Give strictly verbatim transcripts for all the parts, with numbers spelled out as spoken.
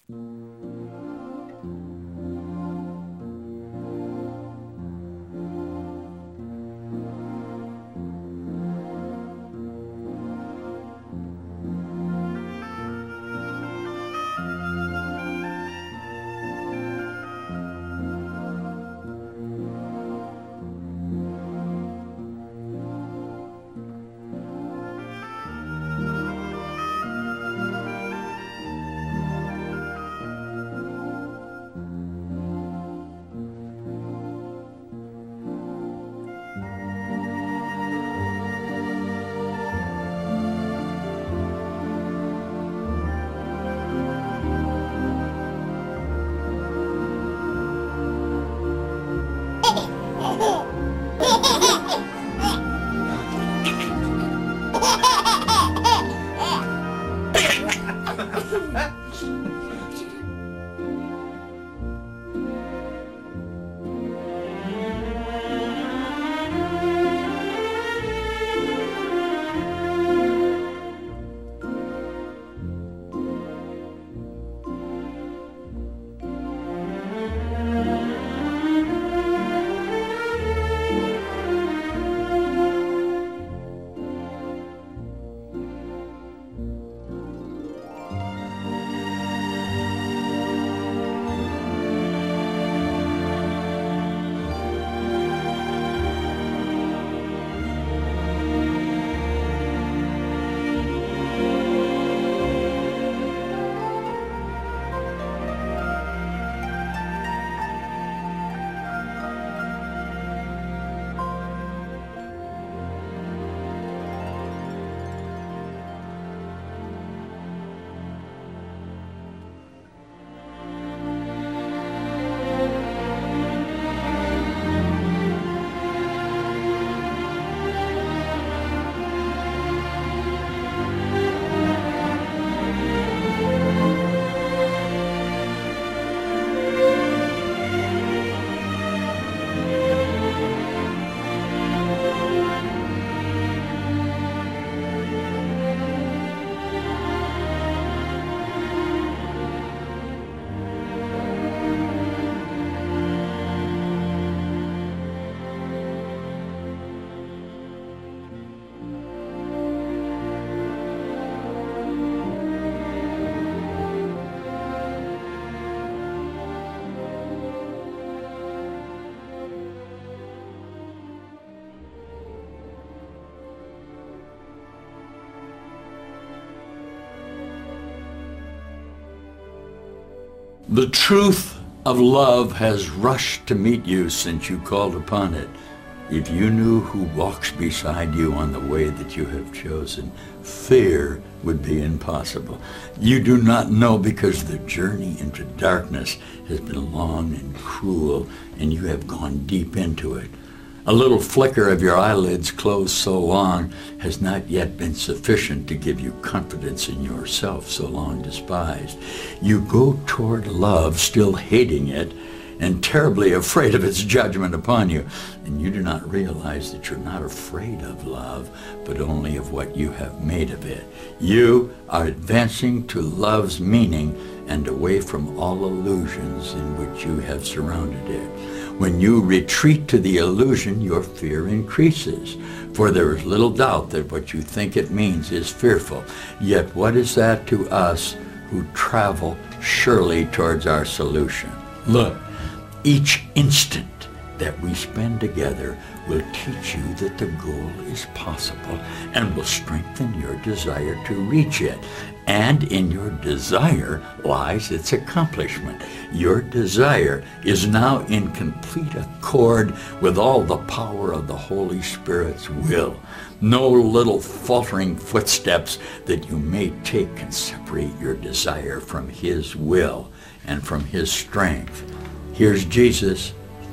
The truth of love has rushed to meet you since you called upon it. If you knew who walks beside you on the way that you have chosen, fear would be impossible. You do not know because the journey into darkness has been long and cruel, and you have gone deep into it. A little flicker of your eyelids closed so long has not yet been sufficient to give you confidence in yourself so long despised. You go toward love still hating it and terribly afraid of its judgment upon you. And you do not realize that you're not afraid of love, but only of what you have made of it. You are advancing to love's meaning and away from all illusions in which you have surrounded it. When you retreat to the illusion, your fear increases, for there is little doubt that what you think it means is fearful. Yet what is that to us who travel surely towards our solution? Look, each instant that we spend together will teach you that the goal is possible and will strengthen your desire to reach it. And in your desire lies its accomplishment. Your desire is now in complete accord with all the power of the Holy Spirit's will. No little faltering footsteps that you may take can separate your desire from His will and from His strength. Here's Jesus.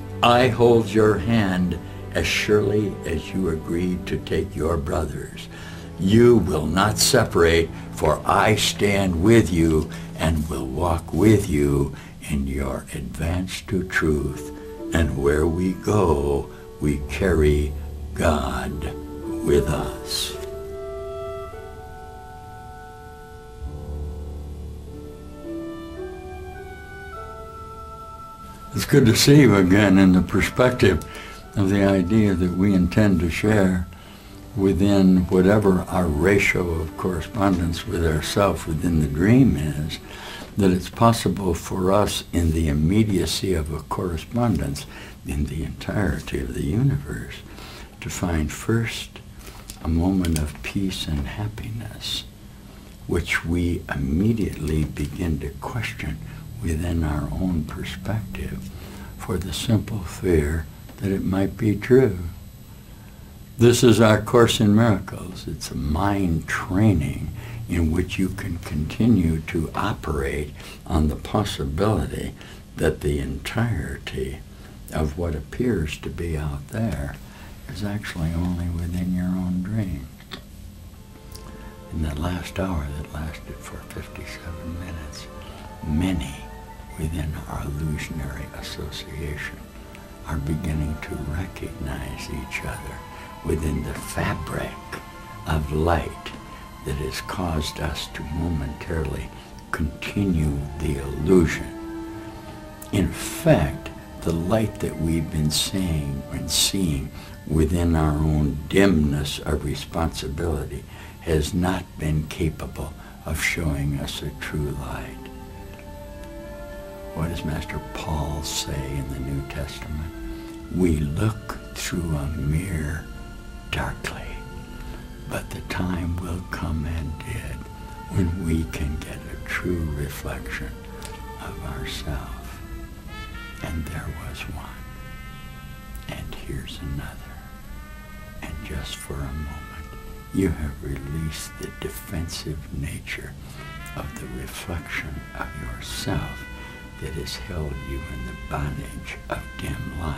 I hold your hand as surely as you agreed to take your brother's. You will not separate, for I stand with you and will walk with you in your advance to truth. And where we go, we carry God with us. It's good to see you again in the perspective of the idea that we intend to share within whatever our ratio of correspondence with ourself within the dream is, that it's possible for us in the immediacy of a correspondence in the entirety of the universe to find first a moment of peace and happiness, which we immediately begin to question within our own perspective for the simple fear that it might be true. This is our Course in Miracles. It's a mind training in which you can continue to operate on the possibility that the entirety of what appears to be out there is actually only within your own dream. In that last hour that lasted for fifty-seven minutes, many within our illusionary association are beginning to recognize each other within the fabric of light that has caused us to momentarily continue the illusion. In fact, the light that we've been seeing and seeing within our own dimness of responsibility has not been capable of showing us a true light. What does Master Paul say in the New Testament? We look through a mirror darkly, but the time will come and did when we can get a true reflection of ourselves. And there was one, and here's another. And just for a moment, you have released the defensive nature of the reflection of yourself that has held you in the bondage of dim light.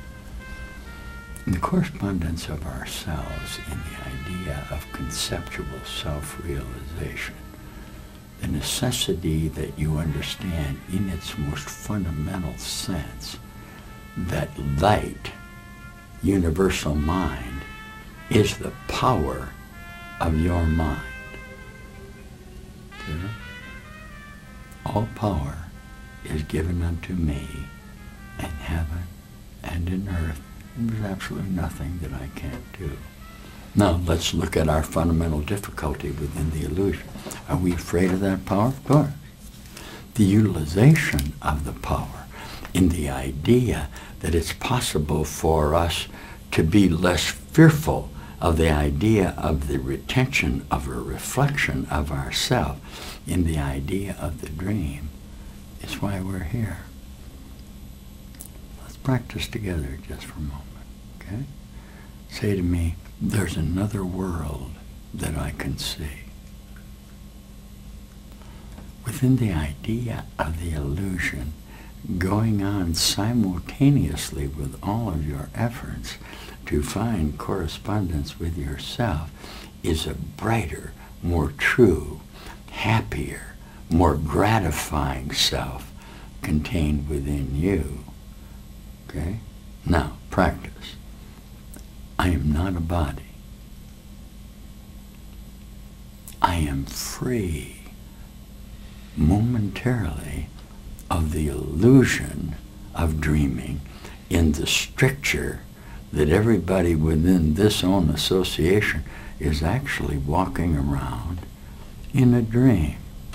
In the correspondence of ourselves in the idea of conceptual self-realization, the necessity that you understand in its most fundamental sense that light, universal mind, is the power of your mind. See? All power is given unto me in heaven and in earth. There's absolutely nothing that I can't do. Now, let's look at our fundamental difficulty within the illusion. Are we afraid of that power? Of course. The utilization of the power in the idea that it's possible for us to be less fearful of the idea of the retention of a reflection of ourself in the idea of the dream is why we're here. Let's practice together just for a moment, okay? Say to me, there's another world that I can see. Within the idea of the illusion, going on simultaneously with all of your efforts to find correspondence with yourself is a brighter, more true, happier, more gratifying self contained within you. Okay? Now, practice. I am not a body. I am free momentarily of the illusion of dreaming in the stricture that everybody within this own association is actually walking around in a dream.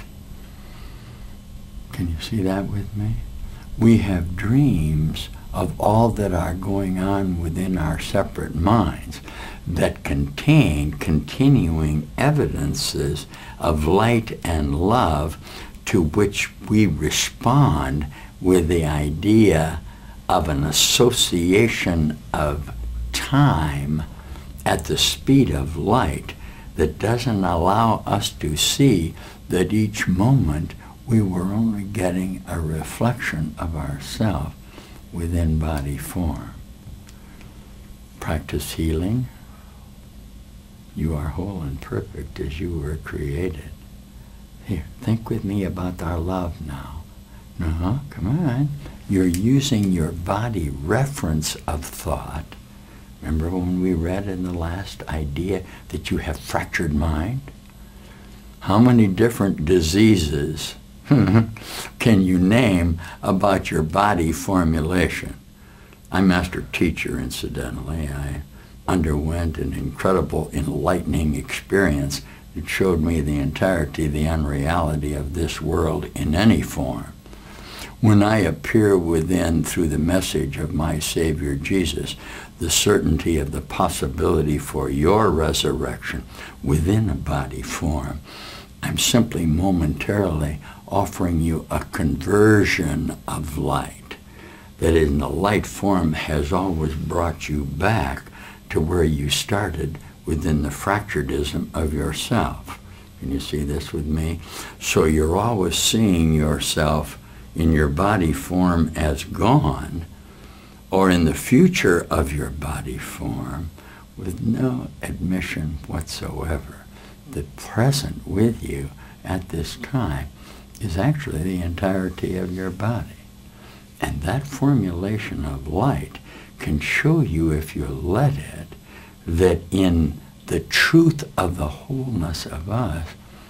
Can you see that with me? We have dreams of all that are going on within our separate minds that contain continuing evidences of light and love to which we respond with the idea of an association of time at the speed of light that doesn't allow us to see that each moment we were only getting a reflection of ourselves within body form. Practice healing. You are whole and perfect as you were created. Here, think with me about our love now. No, come on. You're using your body reference of thought. Remember when we read in the last idea that you have fractured mind? How many different diseases can you name about your body formulation? I'm master teacher, incidentally. I underwent an incredible enlightening experience that showed me the entirety, the unreality of this world in any form. When I appear within, through the message of my Savior Jesus, the certainty of the possibility for your resurrection within a body form, I'm simply momentarily offering you a conversion of light that in the light form has always brought you back to where you started within the fracturedism of yourself. Can you see this with me? So you're always seeing yourself in your body form as gone, or in the future of your body form with no admission whatsoever. The present with you at this time is actually the entirety of your body. And that formulation of light can show you, if you let it, that in the truth of the wholeness of us,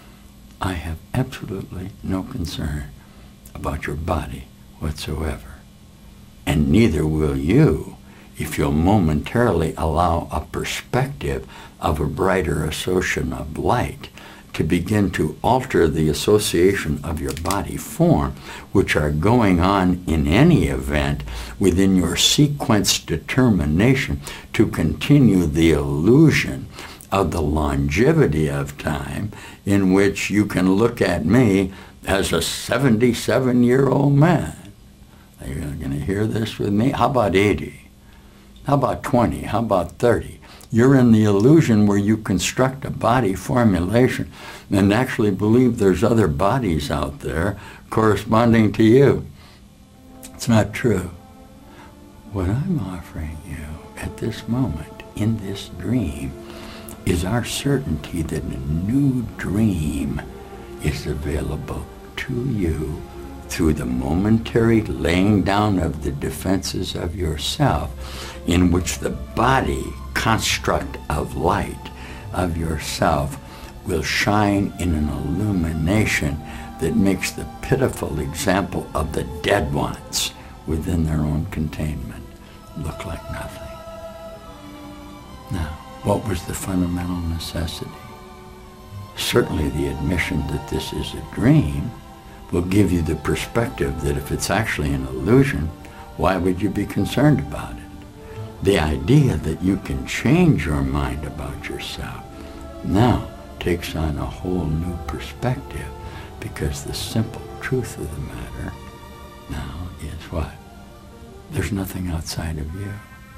I have absolutely no concern about your body whatsoever. And neither will you if you'll momentarily allow a perspective of a brighter association of light to begin to alter the association of your body form, which are going on in any event within your sequenced determination to continue the illusion of the longevity of time, in which you can look at me as a seventy-seven-year-old man. Are you going to hear this with me? How about eighty? How about twenty? How about thirty? You're in the illusion where you construct a body formulation and actually believe there's other bodies out there corresponding to you. It's not true. What I'm offering you at this moment, in this dream, is our certainty that a new dream is available to you through the momentary laying down of the defenses of yourself, in which the body construct of light of yourself will shine in an illumination that makes the pitiful example of the dead ones within their own containment look like nothing. Now, what was the fundamental necessity? Certainly the admission that this is a dream will give you the perspective that if it's actually an illusion, why would you be concerned about it? The idea that you can change your mind about yourself now takes on a whole new perspective, because the simple truth of the matter now is what? There's nothing outside of you.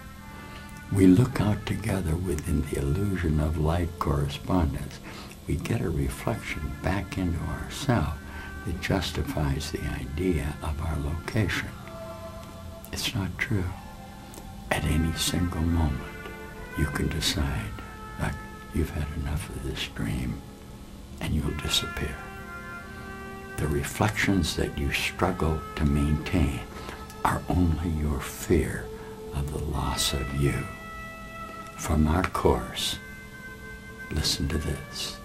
We look out together within the illusion of light correspondence. We get a reflection back into ourselves that justifies the idea of our location. It's not true. At any single moment, you can decide that you've had enough of this dream and you'll disappear. The reflections that you struggle to maintain are only your fear of the loss of you. From our course, listen to this.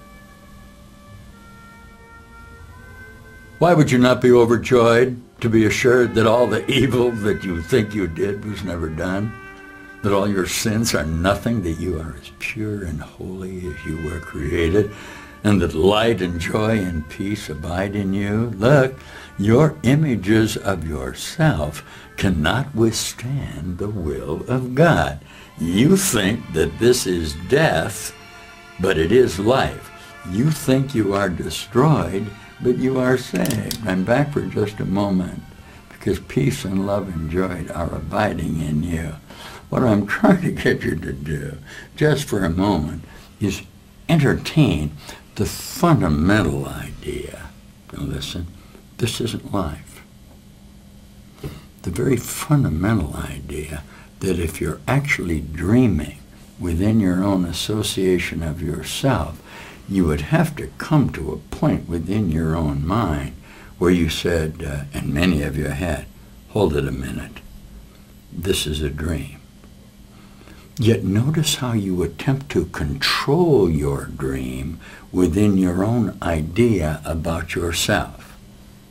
Why would you not be overjoyed to be assured that all the evil that you think you did was never done? That all your sins are nothing, that you are as pure and holy as you were created, and that light and joy and peace abide in you? Look, your images of yourself cannot withstand the will of God. You think that this is death, but it is life. You think you are destroyed, but you are saved. I'm back for just a moment, because peace and love and joy are abiding in you. What I'm trying to get you to do, just for a moment, is entertain the fundamental idea. Now listen, this isn't life. The very fundamental idea that if you're actually dreaming within your own association of yourself, you would have to come to a point within your own mind where you said, uh, and many of you had, hold it a minute, this is a dream. Yet notice how you attempt to control your dream within your own idea about yourself.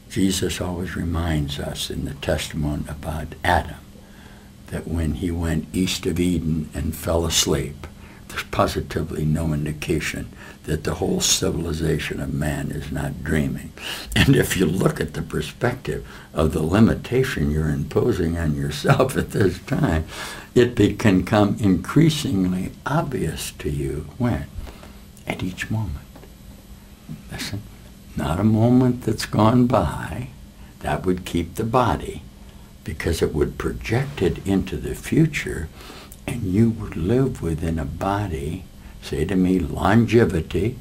Jesus always reminds us in the testimony about Adam that when he went east of Eden and fell asleep, there's positively no indication that the whole civilization of man is not dreaming. And if you look at the perspective of the limitation you're imposing on yourself at this time, it be, can come increasingly obvious to you when? At each moment. Listen, not a moment that's gone by that would keep the body, because it would project it into the future, and you would live within a body, say to me, longevity,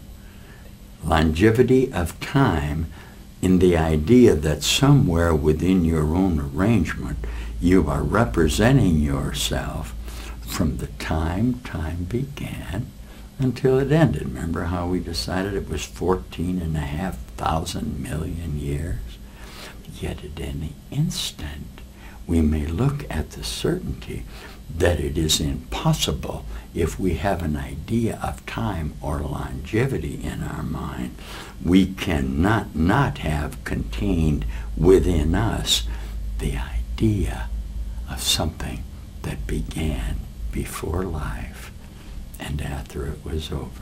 longevity of time, in the idea that somewhere within your own arrangement, you are representing yourself from the time time began until it ended. Remember how we decided it was fourteen and a half thousand million years? Yet at any instant, we may look at the certainty that it is impossible, if we have an idea of time or longevity in our mind, we cannot not have contained within us the idea of something that began before life and after it was over.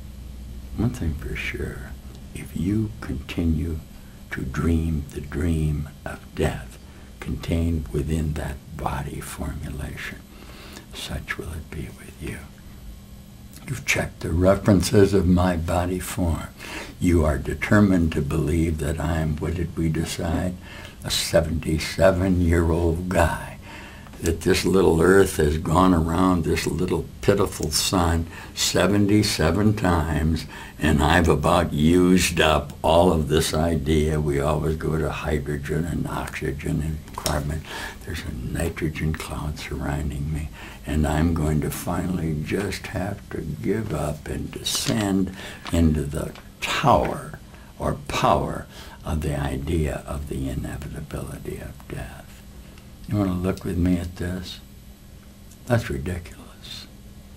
One thing for sure, if you continue to dream the dream of death contained within that body formulation, such will it be with you. You've checked the references of my body form. You are determined to believe that I am, what did we decide, a seventy-seven-year-old guy. That this little earth has gone around this little pitiful sun seventy-seven times, and I've about used up all of this idea. We always go to hydrogen and oxygen and carbon. There's a nitrogen cloud surrounding me, and I'm going to finally just have to give up and descend into the tower or power of the idea of the inevitability of death. You want to look with me at this? That's ridiculous.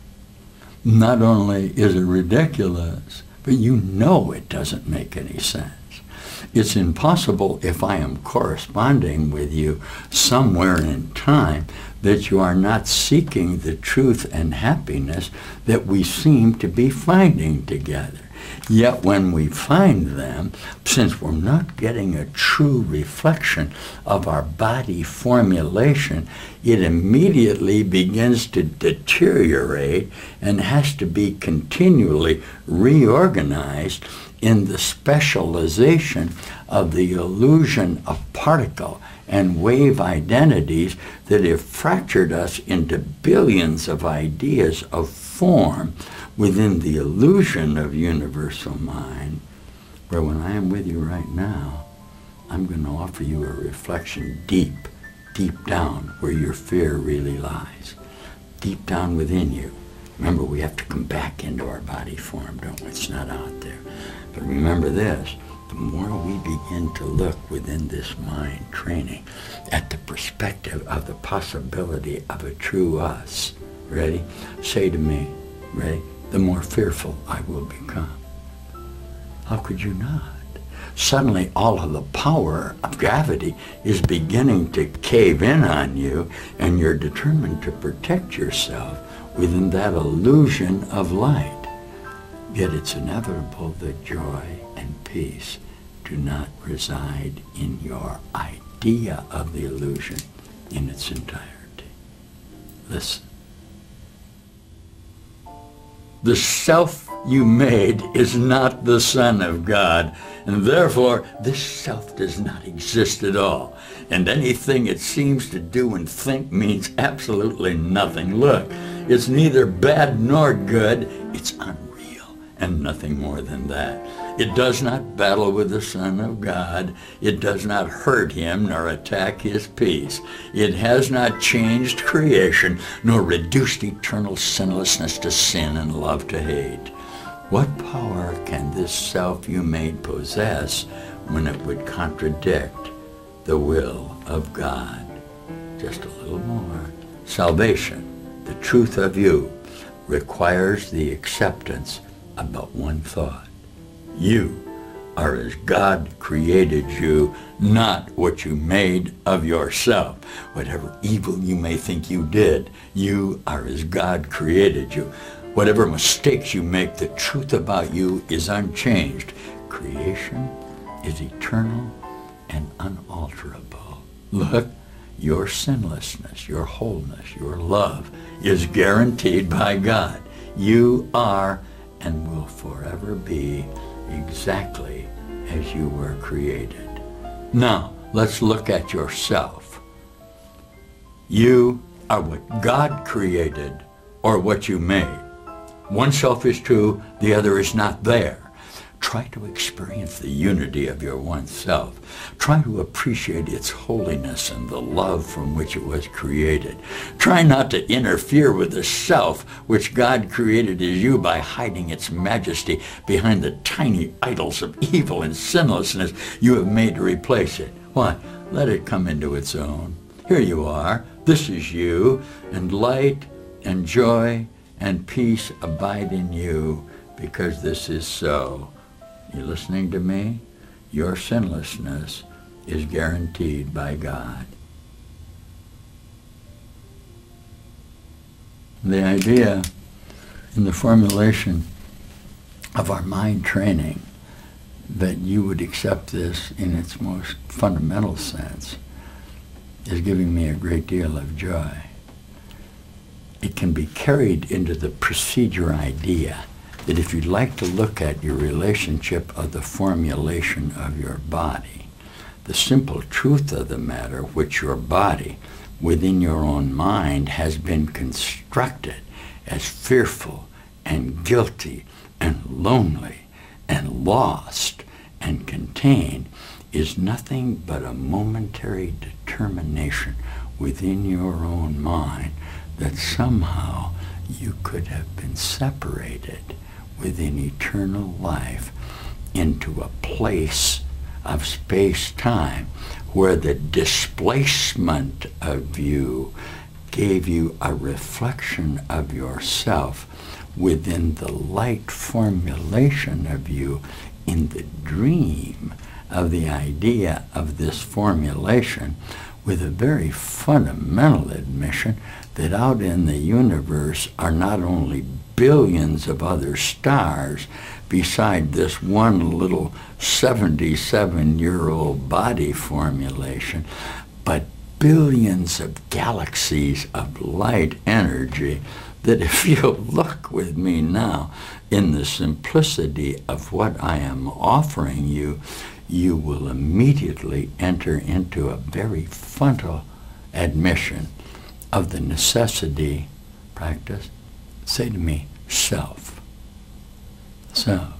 Not only is it ridiculous, but you know it doesn't make any sense. It's impossible, if I am corresponding with you somewhere in time, that you are not seeking the truth and happiness that we seem to be finding together. Yet when we find them, since we're not getting a true reflection of our body formulation, it immediately begins to deteriorate and has to be continually reorganized in the specialization of the illusion of particle and wave identities that have fractured us into billions of ideas of form within the illusion of universal mind, where when I am with you right now, I'm going to offer you a reflection deep, deep down where your fear really lies, deep down within you. Remember, we have to come back into our body form, don't we? It's not out there. But remember this, the more we begin to look within this mind training at the perspective of the possibility of a true us, ready? Say to me, ready? The more fearful I will become. How could you not? Suddenly all of the power of gravity is beginning to cave in on you, and you're determined to protect yourself within that illusion of light. Yet it's inevitable that joy and peace do not reside in your idea of the illusion in its entirety. Listen. The self you made is not the Son of God, and therefore this self does not exist at all. And anything it seems to do and think means absolutely nothing. Look, it's neither bad nor good, it's unreal, and nothing more than that. It does not battle with the Son of God. It does not hurt him nor attack his peace. It has not changed creation nor reduced eternal sinlessness to sin and love to hate. What power can this self you made possess when it would contradict the will of God? Just a little more. Salvation, the truth of you, requires the acceptance of but one thought. You are as God created you, not what you made of yourself. Whatever evil you may think you did, you are as God created you. Whatever mistakes you make, the truth about you is unchanged. Creation is eternal and unalterable. Look, your sinlessness, your wholeness, your love is guaranteed by God. You are and will forever be exactly as you were created. Now, let's look at yourself. You are what God created or what you made. One self is true, the other is not there. Try to experience the unity of your one self. Try to appreciate its holiness and the love from which it was created. Try not to interfere with the self which God created as you by hiding its majesty behind the tiny idols of evil and sinlessness you have made to replace it. Why? Let it come into its own. Here you are. This is you, and light and joy and peace abide in you because this is so. You listening to me? Your sinlessness is guaranteed by God. The idea in the formulation of our mind training that you would accept this in its most fundamental sense is giving me a great deal of joy. It can be carried into the procedure idea that if you'd like to look at your relationship of the formulation of your body, the simple truth of the matter, which your body within your own mind has been constructed as fearful and guilty and lonely and lost and contained, is nothing but a momentary determination within your own mind that somehow you could have been separated within eternal life into a place of space-time where the displacement of you gave you a reflection of yourself within the light formulation of you in the dream of the idea of this formulation, with a very fundamental admission that out in the universe are not only billions of other stars beside this one little seventy-seven-year-old body formulation, but billions of galaxies of light energy that if you look with me now in the simplicity of what I am offering you, you will immediately enter into a very fundamental admission of the necessity, practice, say to me, self. Self.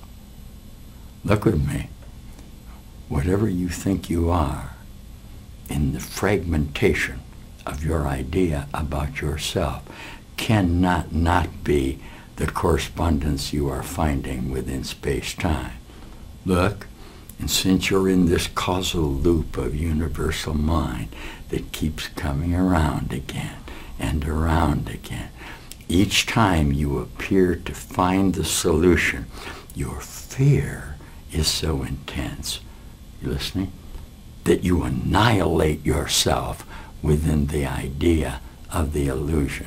Look with me. Whatever you think you are, in the fragmentation of your idea about yourself, cannot not be the correspondence you are finding within space-time. Look, and since you're in this causal loop of universal mind that keeps coming around again and around again, each time you appear to find the solution, your fear is so intense, you listening, that you annihilate yourself within the idea of the illusion.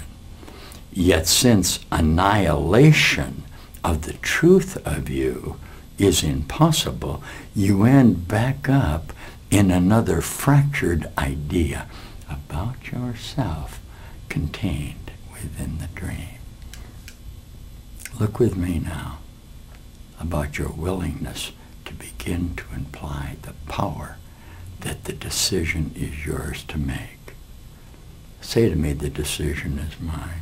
Yet since annihilation of the truth of you is impossible, you end back up in another fractured idea about yourself contained within the dream. Look with me now about your willingness to begin to imply the power that the decision is yours to make. Say to me, the decision is mine.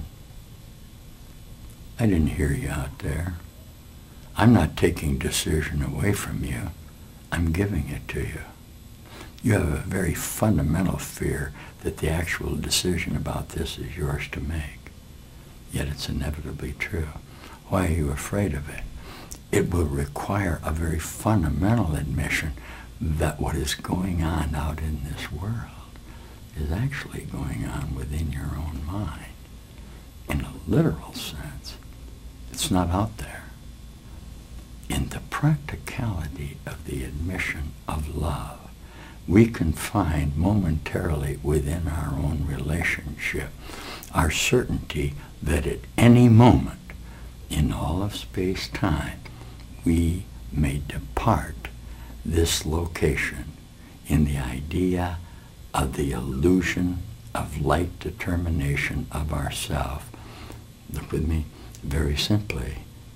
I didn't hear you out there. I'm not taking decision away from you. I'm giving it to you. You have a very fundamental fear that the actual decision about this is yours to make. Yet it's inevitably true. Why are you afraid of it? It will require a very fundamental admission that what is going on out in this world is actually going on within your own mind. In a literal sense, it's not out there. in the practicality of the admission of love, we can find momentarily within our own relationship our certainty that at any moment in all of space-time we may depart this location in the idea of the illusion of light determination of ourself. Look with me very simply,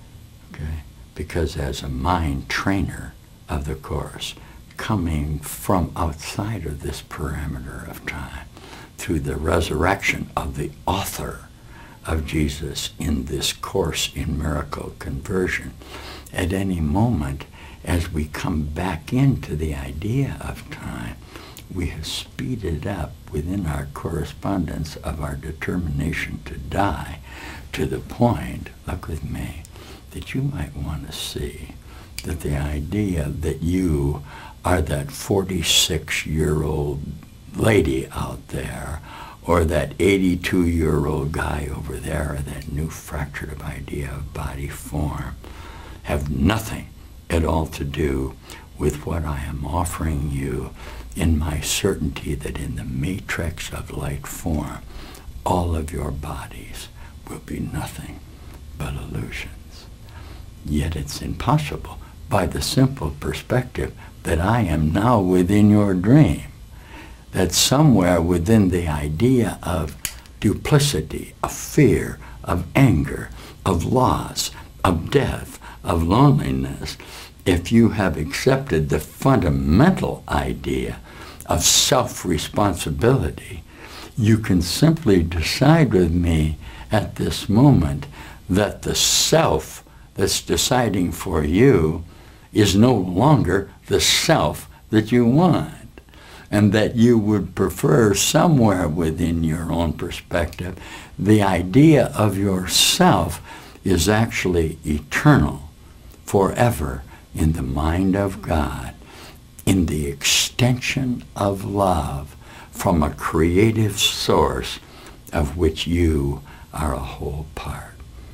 okay? Because as a mind trainer of the Course, coming from outside of this parameter of time, through the resurrection of the author of Jesus in this Course in Miracle Conversion, at any moment as we come back into the idea of time, we have speeded up within our correspondence of our determination to die to the point, look with me, that you might want to see that the idea that you are that forty-six-year-old lady out there, or that eighty-two-year-old guy over there, or that new fractured idea of body form, have nothing at all to do with what I am offering you in my certainty that in the matrix of light form, all of your bodies will be nothing but illusions. Yet it's impossible by the simple perspective that I am now within your dream, that somewhere within the idea of duplicity, of fear, of anger, of loss, of death, of loneliness, if you have accepted the fundamental idea of self-responsibility, you can simply decide with me at this moment that the self that's deciding for you is no longer the self that you want, and that you would prefer somewhere within your own perspective the idea of yourself is actually eternal, forever, in the mind of God, in the extension of love from a creative source of which you are a whole part.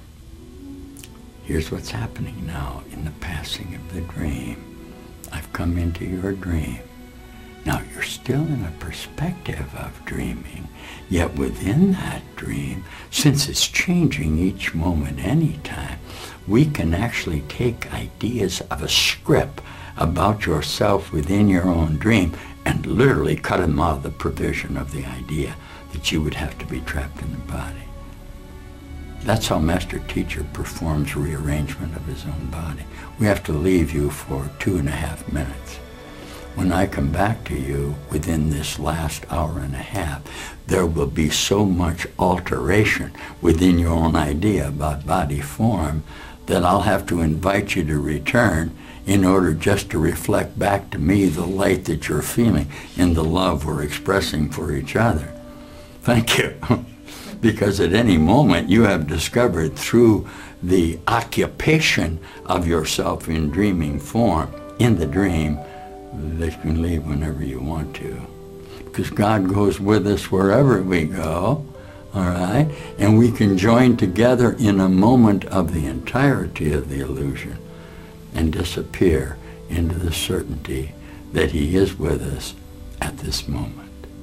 Here's what's happening now in the passing of the dream. I've come into your dream. Now you're still in a perspective of dreaming, yet within that dream, since it's changing each moment, anytime, we can actually take ideas of a script about yourself within your own dream and literally cut them out of the provision of the idea that you would have to be trapped in the body. That's how Master Teacher performs rearrangement of his own body. We have to leave you for two and a half minutes. When I come back to you within this last hour and a half, there will be so much alteration within your own idea about body form that I'll have to invite you to return in order just to reflect back to me the light that you're feeling in the love we're expressing for each other. Thank you. Because at any moment you have discovered through the occupation of yourself in dreaming form, in the dream, that you can leave whenever you want to. Because God goes with us wherever we go, all right? And we can join together in a moment of the entirety of the illusion and disappear into the certainty that He is with us at this moment.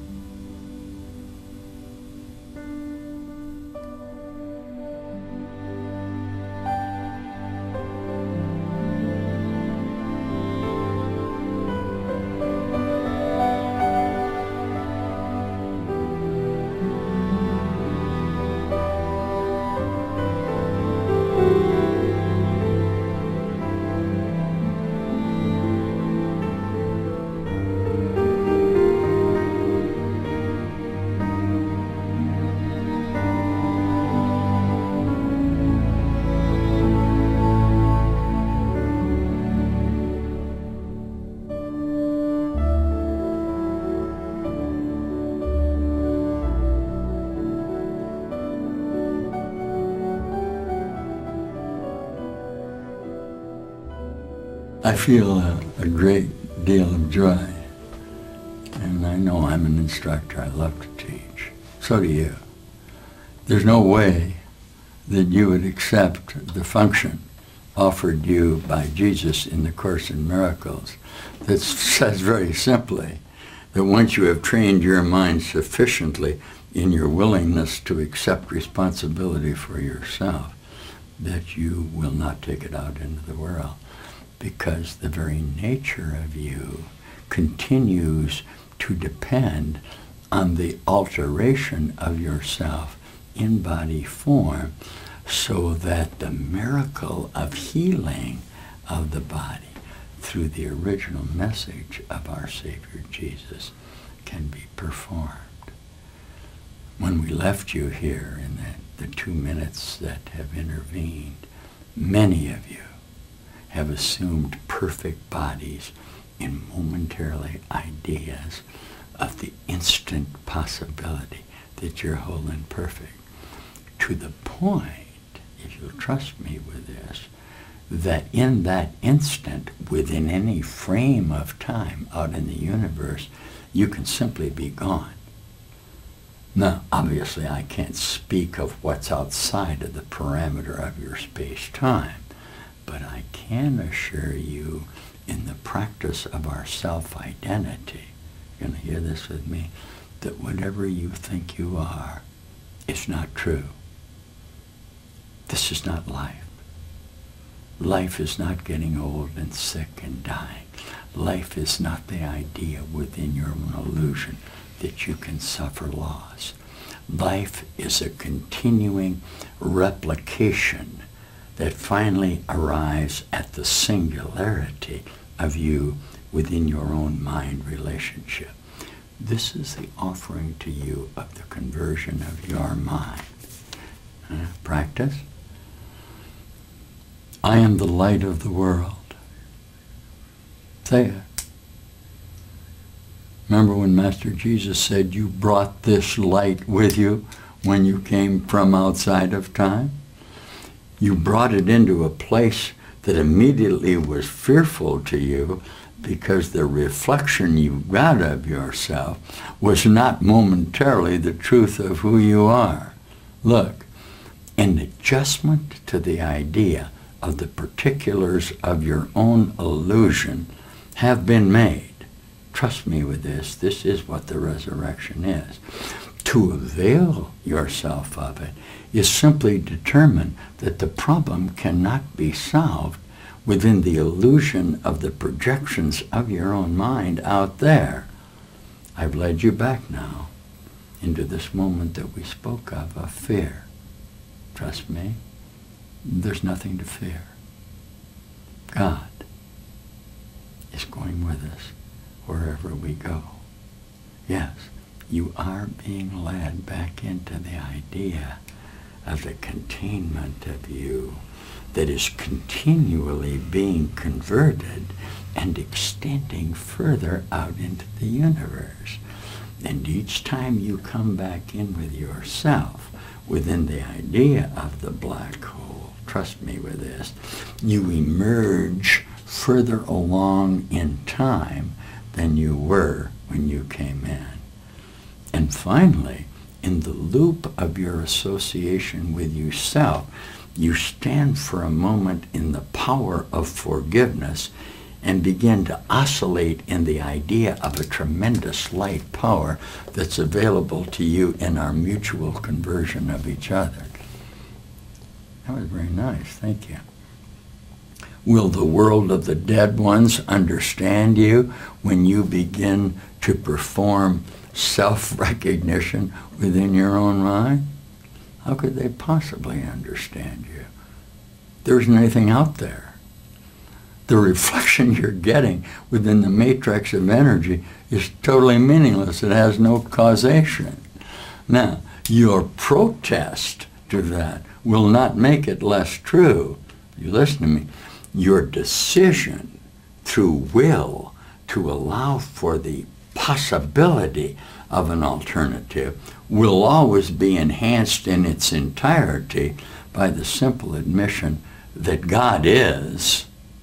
I feel a, a great deal of joy, and I know I'm an instructor. I love to teach. So do you. There's no way that you would accept the function offered you by Jesus in the Course in Miracles that says very simply that once you have trained your mind sufficiently in your willingness to accept responsibility for yourself, that you will not take it out into the world, because the very nature of you continues to depend on the alteration of yourself in body form, so that the miracle of healing of the body through the original message of our Savior Jesus can be performed. When we left you here in the, the two minutes that have intervened, many of you have assumed perfect bodies in momentarily ideas of the instant possibility that you're whole and perfect, to the point, if you'll trust me with this, that in that instant, within any frame of time out in the universe, you can simply be gone. Now, obviously, I can't speak of what's outside of the parameter of your space-time, but I can assure you, in the practice of our self-identity, you're going to hear this with me, that whatever you think you are is not true. This is not life. Life is not getting old and sick and dying. Life is not the idea within your own illusion that you can suffer loss. Life is a continuing replication that finally arrives at the singularity of you within your own mind relationship. This is the offering to you of the conversion of your mind. Uh, practice. I am the light of the world. Say it. Remember when Master Jesus said you brought this light with you when you came from outside of time? You brought it into a place that immediately was fearful to you, because the reflection you got of yourself was not momentarily the truth of who you are. Look, an adjustment to the idea of the particulars of your own illusion have been made. Trust me with this, this is what the resurrection is. To avail yourself of it is simply determine that the problem cannot be solved within the illusion of the projections of your own mind out there. I've led you back now into this moment that we spoke of, of fear. Trust me, there's nothing to fear. God is going with us wherever we go. Yes, you are being led back into the idea of the containment of you that is continually being converted and extending further out into the universe. And each time you come back in with yourself within the idea of the black hole, trust me with this, you emerge further along in time than you were when you came in. And finally, in the loop of your association with yourself, you stand for a moment in the power of forgiveness and begin to oscillate in the idea of a tremendous light power that's available to you in our mutual conversion of each other. That was very nice. Thank you. Will the world of the dead ones understand you when you begin to perform self-recognition within your own mind? How could they possibly understand you? There isn't anything out there. The reflection you're getting within the matrix of energy is totally meaningless. It has no causation. Now, your protest to that will not make it less true. You listen to me. Your decision through will to allow for the possibility of an alternative will always be enhanced in its entirety by the simple admission that God is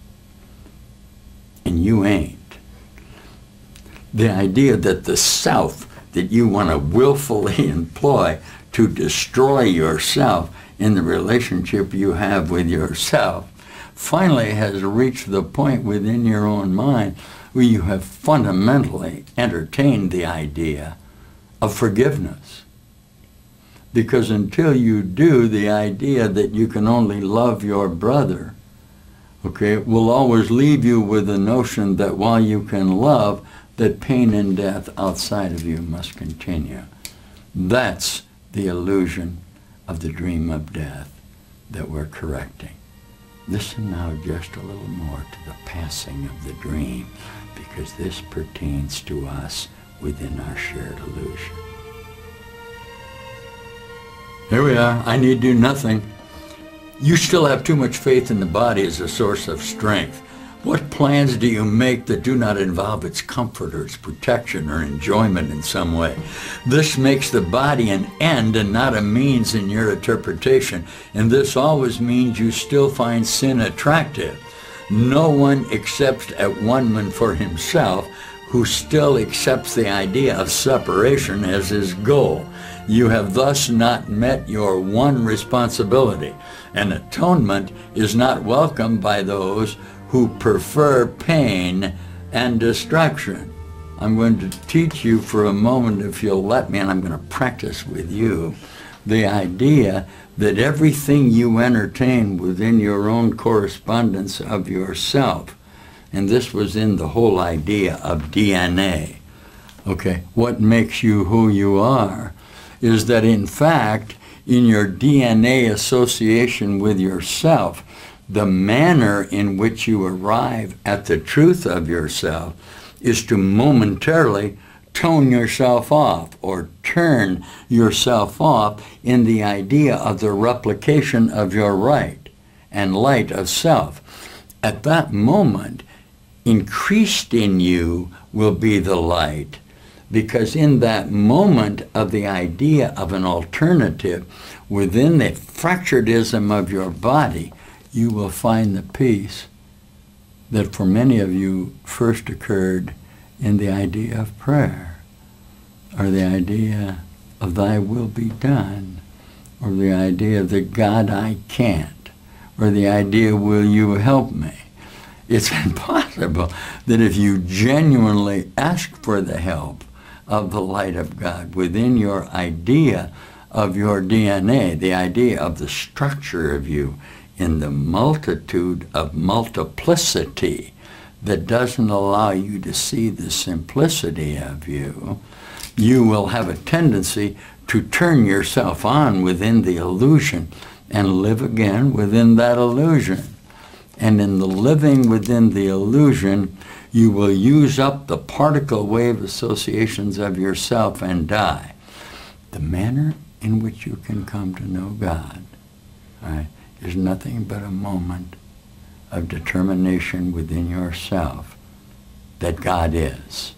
and you ain't. The idea that the self that you want to willfully employ to destroy yourself in the relationship you have with yourself finally has reached the point within your own mind where you have fundamentally entertained the idea of forgiveness. Because until you do, the idea that you can only love your brother, okay, will always leave you with the notion that while you can love, that pain and death outside of you must continue. That's the illusion of the dream of death that we're correcting. Listen now just a little more to the passing of the dream, because this pertains to us within our shared illusion. Here we are. I need do nothing. You still have too much faith in the body as a source of strength. What plans do you make that do not involve its comfort or its protection or enjoyment in some way? This makes the body an end and not a means in your interpretation, and this always means you still find sin attractive. No one accepts at one-man for himself who still accepts the idea of separation as his goal. You have thus not met your one responsibility, and atonement is not welcomed by those who prefer pain and destruction. I'm going to teach you for a moment, if you'll let me, and I'm going to practice with you, the idea that everything you entertain within your own correspondence of yourself, and this was in the whole idea of D N A, okay, what makes you who you are, is that in fact, in your D N A association with yourself, the manner in which you arrive at the truth of yourself is to momentarily tone yourself off or turn yourself off in the idea of the replication of your right and light of self. At that moment, increased in you will be the light, because in that moment of the idea of an alternative within the fracturedism of your body, you will find the peace that for many of you first occurred in the idea of prayer, or the idea of thy will be done, or the idea that God, I can't, or the idea, will you help me? It's impossible that if you genuinely ask for the help of the light of God within your idea of your D N A, the idea of the structure of you, in the multitude of multiplicity that doesn't allow you to see the simplicity of you, you will have a tendency to turn yourself on within the illusion and live again within that illusion. And in the living within the illusion, you will use up the particle wave associations of yourself and die. The manner in which you can come to know God, all right, is nothing but a moment of determination within yourself that God is.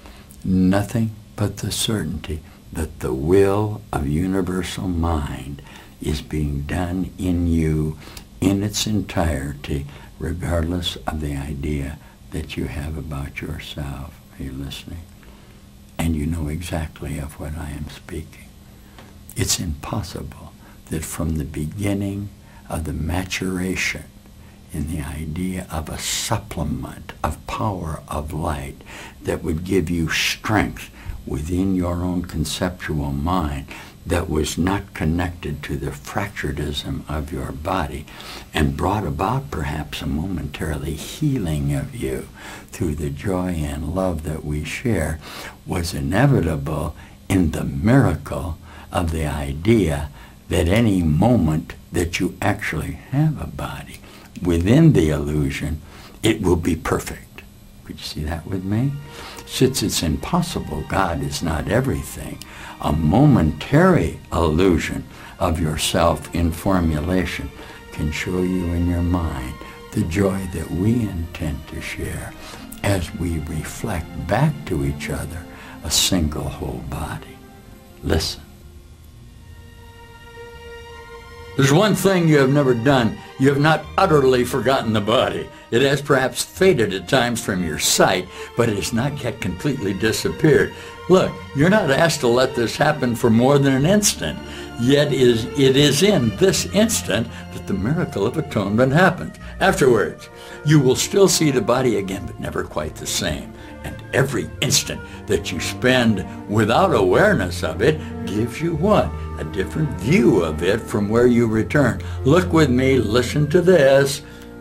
Nothing but the certainty that the will of universal mind is being done in you in its entirety, regardless of the idea that you have about yourself. Are you listening? And you know exactly of what I am speaking. It's impossible that from the beginning of the maturation in the idea of a supplement of power of light that would give you strength within your own conceptual mind that was not connected to the fracturedism of your body and brought about perhaps a momentarily healing of you through the joy and love that we share, was inevitable in the miracle of the idea that any moment that you actually have a body within the illusion, it will be perfect. Could you see that with me? Since it's impossible, God is not everything, a momentary illusion of yourself in formulation can show you in your mind the joy that we intend to share as we reflect back to each other a single whole body. Listen. There's one thing you have never done. You have not utterly forgotten the body. It has perhaps faded at times from your sight, but it has not yet completely disappeared. Look, you're not asked to let this happen for more than an instant. Yet is, it is in this instant that the miracle of atonement happens. Afterwards, you will still see the body again, but never quite the same. And every instant that you spend without awareness of it gives you what? A different view of it from where you return. Look with me, listen to this.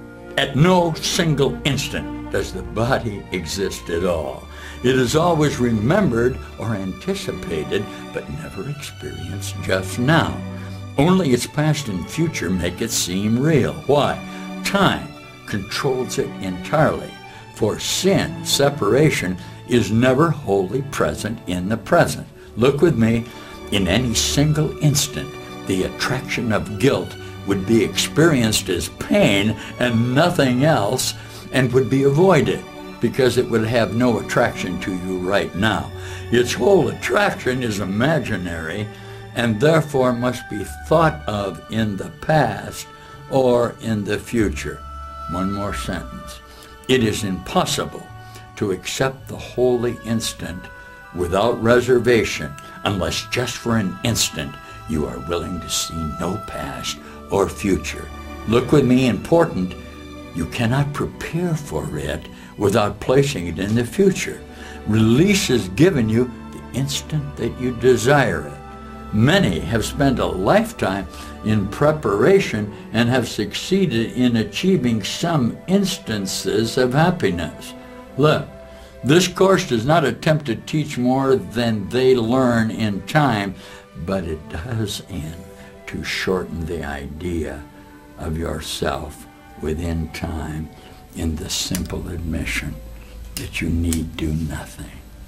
At no single instant does the body exist at all. It is always remembered or anticipated, but never experienced just now. Only its past and future make it seem real. Why? Time controls it entirely. For sin, separation, is never wholly present in the present. Look with me. In any single instant, the attraction of guilt would be experienced as pain and nothing else, and would be avoided because it would have no attraction to you right now. Its whole attraction is imaginary and therefore must be thought of in the past or in the future. One more sentence. It is impossible to accept the holy instant without reservation unless just for an instant you are willing to see no past or future. Look with me, important. You cannot prepare for it without placing it in the future. Release is given you the instant that you desire it. Many have spent a lifetime in preparation and have succeeded in achieving some instances of happiness. Look, this course does not attempt to teach more than they learn in time, but it does aim to shorten the idea of yourself within time in the simple admission that you need do nothing.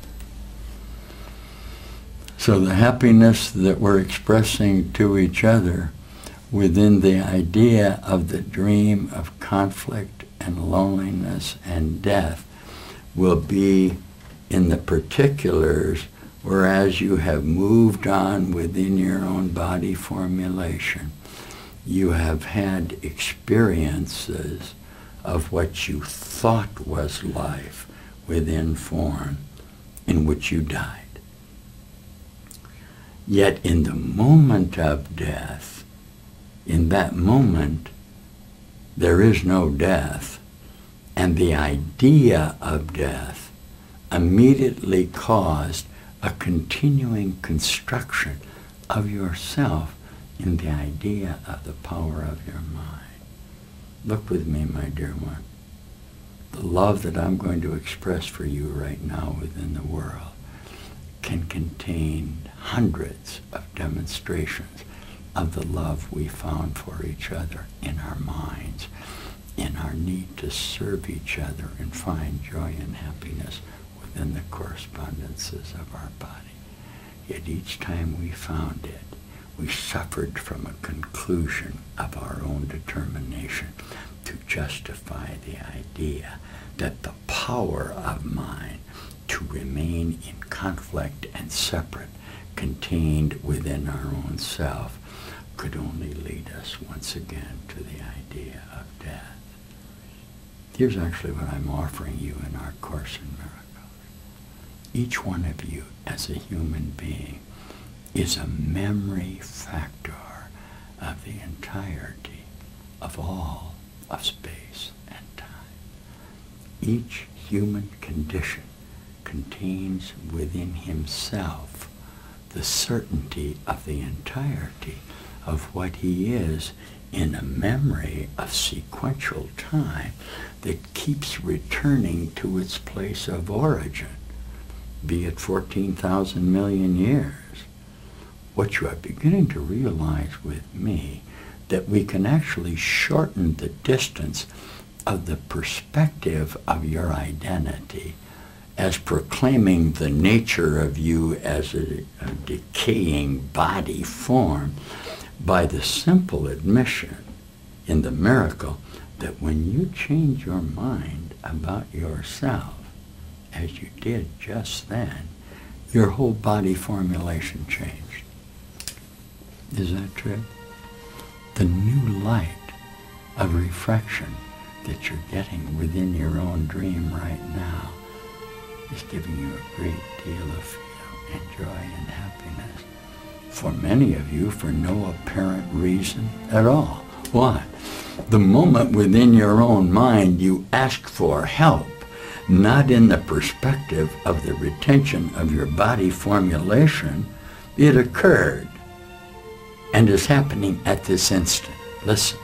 So the happiness that we're expressing to each other within the idea of the dream of conflict and loneliness and death will be in the particulars, whereas you have moved on within your own body formulation. You have had experiences of what you thought was life within form, in which you died. Yet in the moment of death, in that moment, there is no death, and the idea of death immediately caused a continuing construction of yourself in the idea of the power of your mind. Look with me, my dear one. The love that I'm going to express for you right now within the world can contain hundreds of demonstrations of the love we found for each other in our minds, in our need to serve each other and find joy and happiness within the correspondences of our body. Yet each time we found it, we suffered from a conclusion of our own determination to justify the idea that the power of mind to remain in conflict and separate, contained within our own self, could only lead us once again to the idea of death. Here's actually what I'm offering you in our Course in Miracles. Each one of you as a human being is a memory factor of the entirety of all of space and time. Each human condition contains within himself the certainty of the entirety of what he is in a memory of sequential time that keeps returning to its place of origin, be it fourteen thousand million years. What you are beginning to realize with me, that we can actually shorten the distance of the perspective of your identity as proclaiming the nature of you as a, a decaying body form by the simple admission in the miracle that when you change your mind about yourself, as you did just then, your whole body formulation changed. Is that true? the new light of reflection that you're getting within your own dream right now is giving you a great deal of freedom and joy and happiness. For many of you, for no apparent reason at all. Why? The moment within your own mind you ask for help, not in the perspective of the retention of your body formulation, it occurred and is happening at this instant. Listen.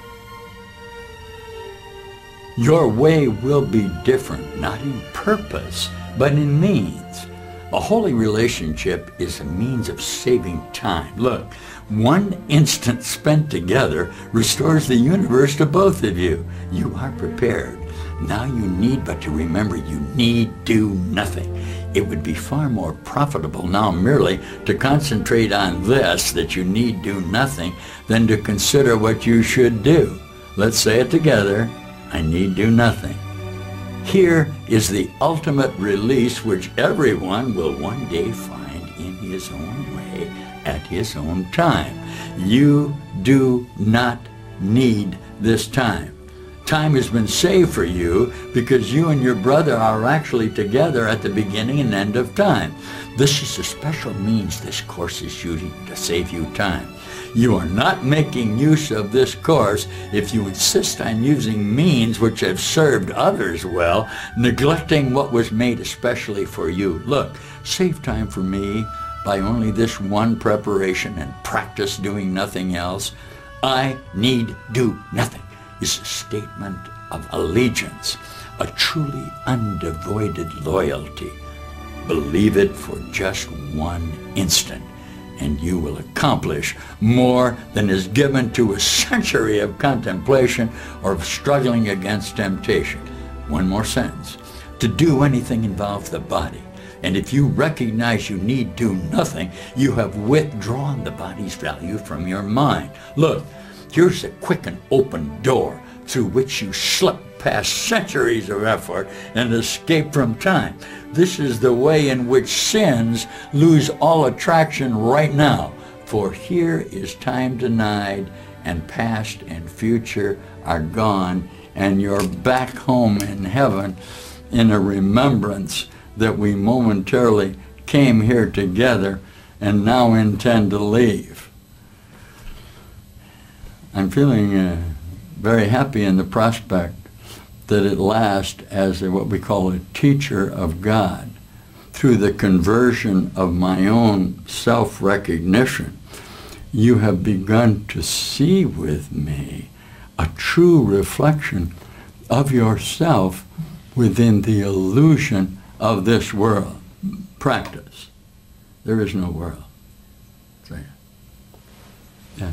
Your way will be different, not in purpose, but in means. A holy relationship is a means of saving time. Look, one instant spent together restores the universe to both of you. You are prepared. Now you need but to remember you need do nothing. It would be far more profitable now merely to concentrate on this, that you need do nothing, than to consider what you should do. Let's say it together. I need do nothing. Here is the ultimate release which everyone will one day find in his own way at his own time. You do not need this time. Time has been saved for you because you and your brother are actually together at the beginning and end of time. This is a special means this course is using to save you time. You are not making use of this course if you insist on using means which have served others well, neglecting what was made especially for you. Look, save time for me by only this one preparation and practice doing nothing else. I need do nothing is a statement of allegiance, a truly undivided loyalty. Believe it for just one instant, and you will accomplish more than is given to a century of contemplation or of struggling against temptation. One more sentence. To do anything involves the body. And if you recognize you need do nothing, you have withdrawn the body's value from your mind. Look, here's a quick and open door through which you slip past centuries of effort and escape from time. This is the way in which sins lose all attraction right now. For here is time denied, and past and future are gone, and you're back home in heaven in a remembrance that we momentarily came here together and now intend to leave. I'm feeling uh, very happy in the prospect that at last, as a, what we call a teacher of God, through the conversion of my own self-recognition, you have begun to see with me a true reflection of yourself within the illusion of this world. Practice. There is no world. Say it. Yeah.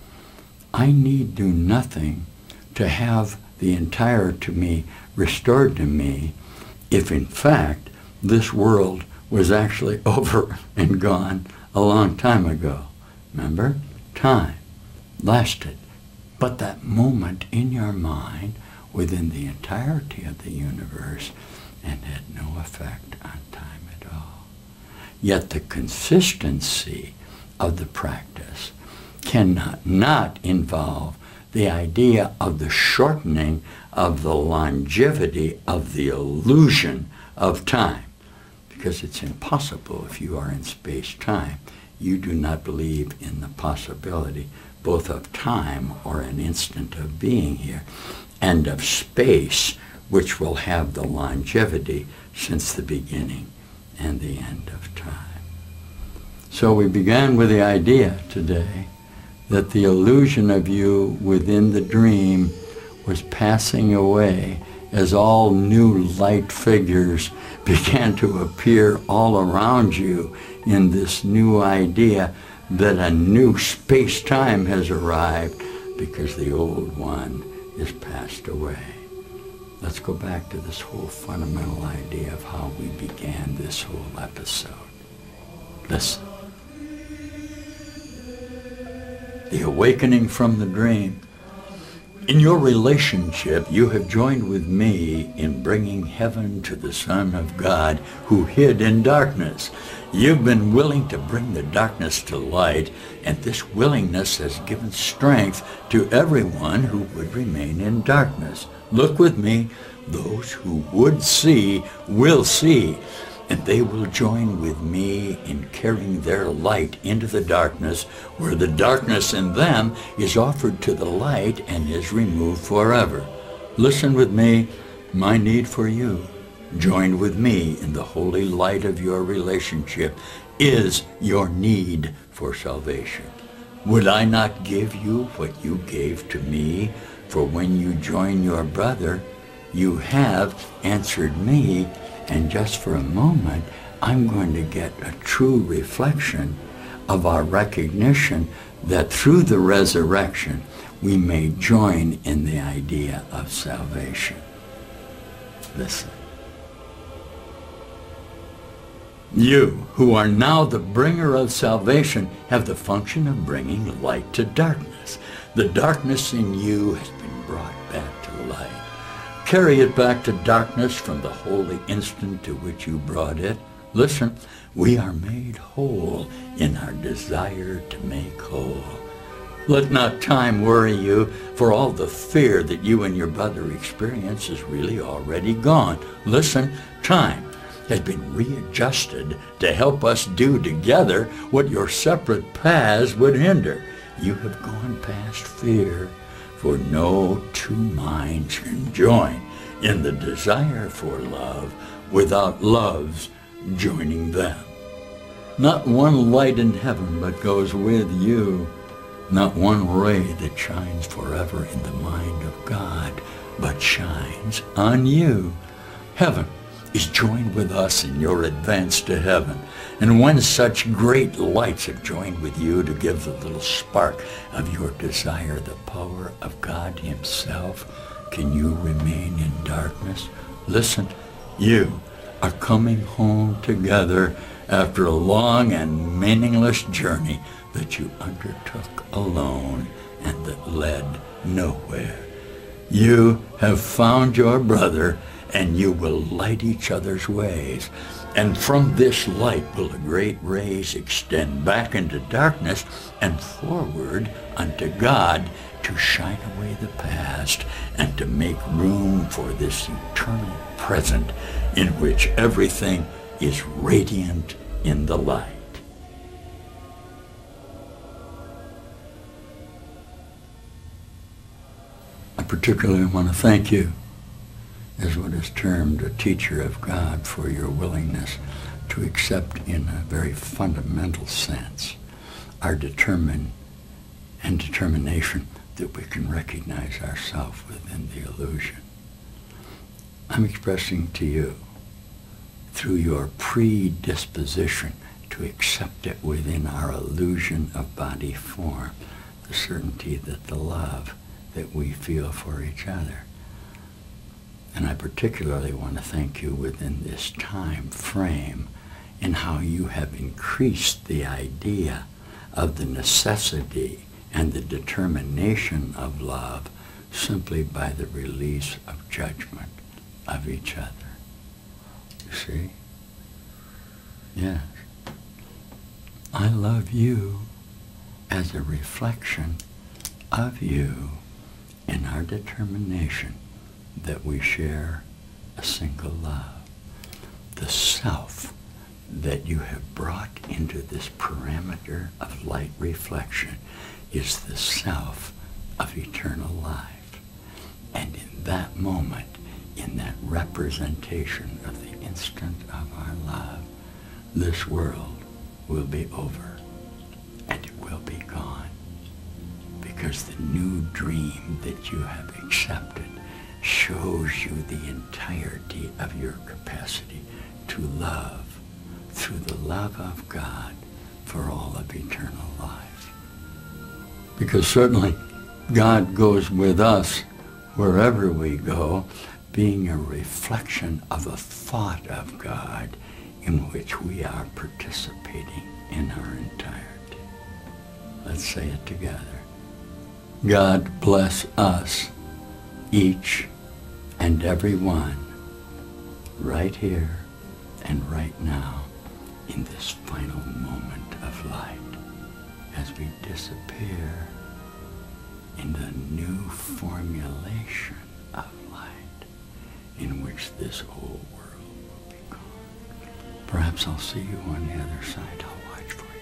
I need do nothing to have the entire to me restored to me if in fact this world was actually over and gone a long time ago. Remember? Time lasted. But that moment in your mind within the entirety of the universe and had no effect on time at all. Yet the consistency of the practice cannot not involve the idea of the shortening of the longevity of the illusion of time. Because it's impossible if you are in space-time. You do not believe in the possibility both of time or an instant of being here and of space, which will have the longevity since the beginning and the end of time. So we began with the idea today that the illusion of you within the dream was passing away as all new light figures began to appear all around you in this new idea that a new space-time has arrived because the old one is passed away. Let's go back to this whole fundamental idea of how we began this whole episode. Listen. The awakening from the dream In your relationship, you have joined with me in bringing heaven to the Son of God who hid in darkness. You've been willing to bring the darkness to light, and this willingness has given strength to everyone who would remain in darkness. Look with me. Those who would see will see, and they will join with me in carrying their light into the darkness, where the darkness in them is offered to the light and is removed forever. Listen with me, my need for you, joined with me in the holy light of your relationship, is your need for salvation. Would I not give you what you gave to me? For when you join your brother, you have answered me. And just for a moment, I'm going to get a true reflection of our recognition that through the resurrection, we may join in the idea of salvation. Listen. You, who are now the bringer of salvation, have the function of bringing light to darkness. The darkness in you has been brought back to light. Carry it back to darkness from the holy instant to which you brought it. Listen, we are made whole in our desire to make whole. Let not time worry you, for all the fear that you and your brother experience is really already gone. Listen, time has been readjusted to help us do together what your separate paths would hinder. You have gone past fear, for no two minds can join in the desire for love without love's joining them. Not one light in heaven but goes with you, not one ray that shines forever in the mind of God but shines on you. Heaven is joined with us in your advance to heaven. And when such great lights have joined with you to give the little spark of your desire the power of God himself, can you remain in darkness? Listen, you are coming home together after a long and meaningless journey that you undertook alone and that led nowhere. You have found your brother, and you will light each other's ways. And from this light will the great rays extend back into darkness and forward unto God to shine away the past and to make room for this eternal present in which everything is radiant in the light. I particularly want to thank you, as what is termed a teacher of God, for your willingness to accept in a very fundamental sense our determine and determination that we can recognize ourselves within the illusion. I'm expressing to you, through your predisposition to accept it within our illusion of body form, the certainty that the love that we feel for each other. And I particularly want to thank you within this time frame in how you have increased the idea of the necessity and the determination of love simply by the release of judgment of each other. You see? Yes. I love you as a reflection of you in our determination that we share a single love. The self that you have brought into this parameter of light reflection is the self of eternal life. And in that moment, in that representation of the instant of our love, this world will be over and it will be gone, because the new dream that you have accepted shows you the entirety of your capacity to love through the love of God for all of eternal life. Because certainly God goes with us wherever we go, being a reflection of a thought of God in which we are participating in our entirety. Let's say it together. God bless us each and every one, right here and right now, in this final moment of light, as we disappear in the new formulation of light in which this whole world will be gone. Perhaps I'll see you on the other side. I'll watch for you.